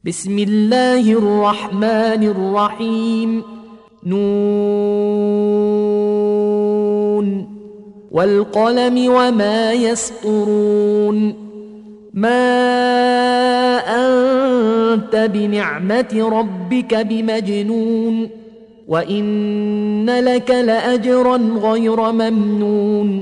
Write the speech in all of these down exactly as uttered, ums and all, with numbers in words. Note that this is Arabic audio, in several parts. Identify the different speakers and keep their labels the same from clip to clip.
Speaker 1: بسم الله الرحمن الرحيم. نون والقلم وما يسطرون. ما أنت بنعمة ربك بمجنون، وإن لك لأجرا غير ممنون،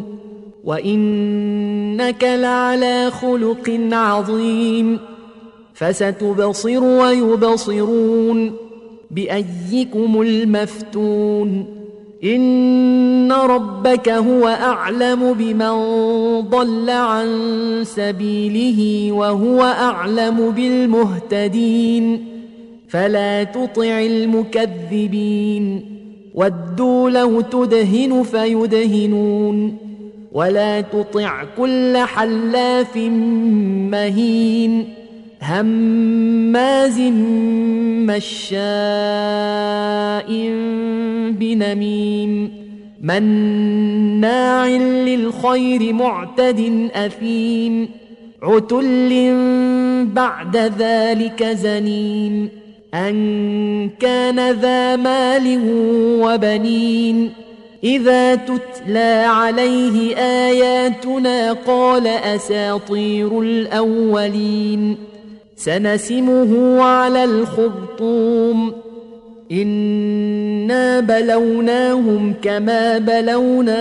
Speaker 1: وإنك لعلى خلق عظيم. فستبصر ويبصرون بأيكم المفتون. إن ربك هو أعلم بمن ضل عن سبيله وهو أعلم بالمهتدين. فلا تطع المكذبين. ودوا لو تدهن فيدهنون. ولا تطع كل حلاف مهين هماز مشاء بنميم مناع للخير معتد أثيم عتل بعد ذلك زنيم أن كان ذا مال وبنين. إذا تتلى عليه آياتنا قال أساطير الأولين. سنسمه على الخرطوم. إنا بلوناهم كما بلونا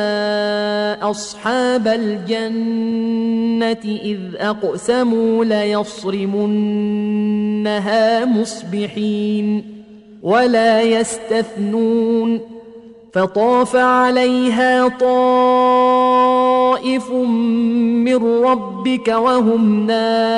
Speaker 1: أصحاب الجنة إذ أقسموا ليصرمنها مصبحين ولا يستثنون. فطاف عليها طائف من ربك وهم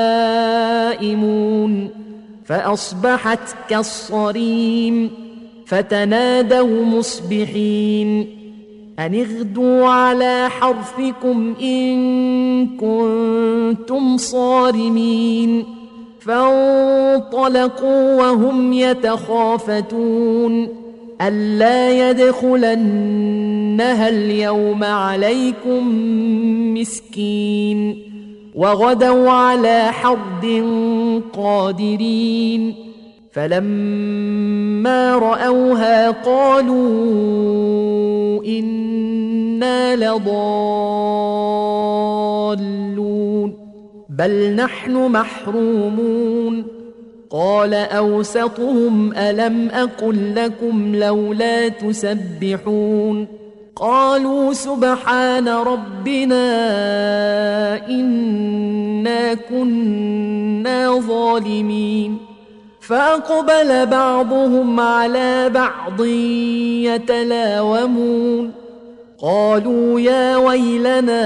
Speaker 1: نائمون فأصبحت كالصريم. فتنادوا مصبحين أن اغدوا على حرثكم إن كنتم صارمين. فانطلقوا وهم يتخافتون ألا يدخلنها اليوم عليكم مسكين. وغدوا على حرد قادرين. فلما رأوها قالوا إنا لضالون بل نحن محرومون. قال أوسطهم ألم أقل لكم لولا تسبحون. قالوا سبحان ربنا إنا كنا ظالمين. فأقبل بعضهم على بعض يتلاومون قالوا يا ويلنا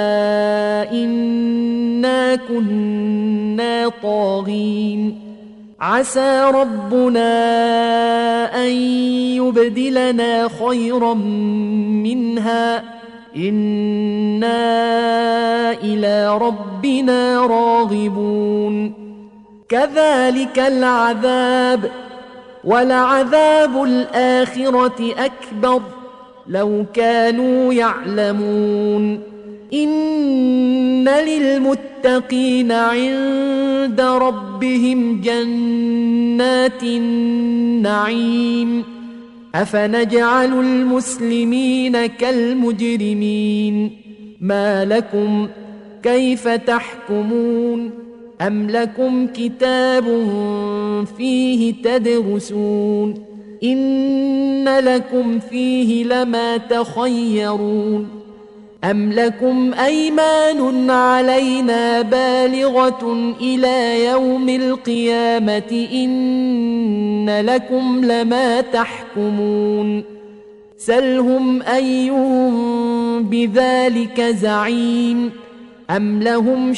Speaker 1: إنا كنا طاغين. عسى ربنا أن يبدلنا خيرا منها إنا إلى ربنا راغبون. كذلك العذاب ولعذاب الآخرة أكبر لو كانوا يعلمون. إن للمتقين عند ربهم جنات النعيم. أفنجعل المسلمين كالمجرمين ما لكم كيف تحكمون. أم لكم كتاب فيه تدرسون إن لكم فيه لما تخيرون. أم لكم أيمان علينا بالغة إلى يوم القيامة إن لكم لما تحكمون. سلهم أيهم بذلك زعيم. أم لهم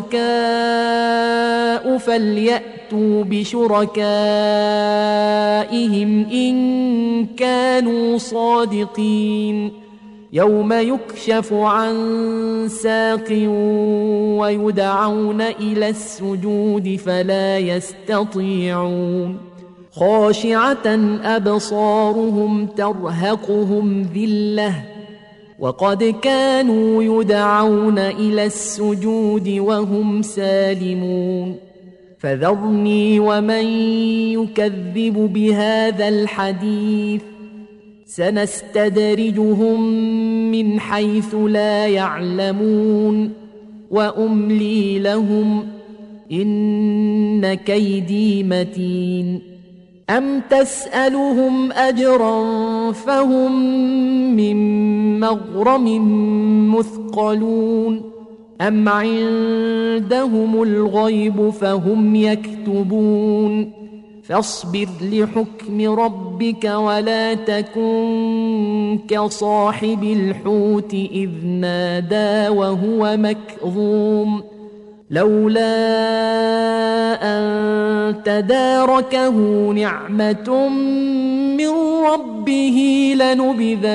Speaker 1: شركاء فليأتوا بشركائهم إن كانوا صادقين. يوم يكشف عن ساق ويدعون إلى السجود فلا يستطيعون. خاشعة أبصارهم ترهقهم ذلة وقد كانوا يدعون إلى السجود وهم سالمون. فذرني ومن يكذب بهذا الحديث سنستدرجهم من حيث لا يعلمون وأملي لهم إن كيدي متين أم تسألهم أجرا فهم من مغرم مثقلون أم عندهم الغيب فهم يكتبون فاصبر لحكم ربك ولا تكن كصاحب الحوت إذ نادى وهو مكظوم لولا أن تداركه نعمة من ربه لنبذ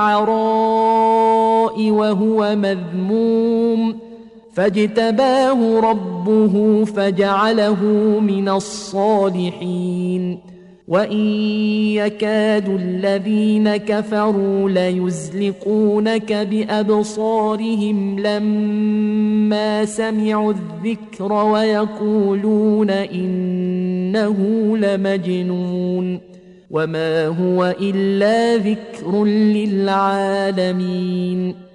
Speaker 1: بالعراء وهو مذموم فاجتباه ربه فجعله من الصالحين وإن يكاد الذين كفروا ليزلقونك بأبصارهم لما سمعوا الذكر ويقولون إنه لمجنون وما هو إلا ذكر للعالمين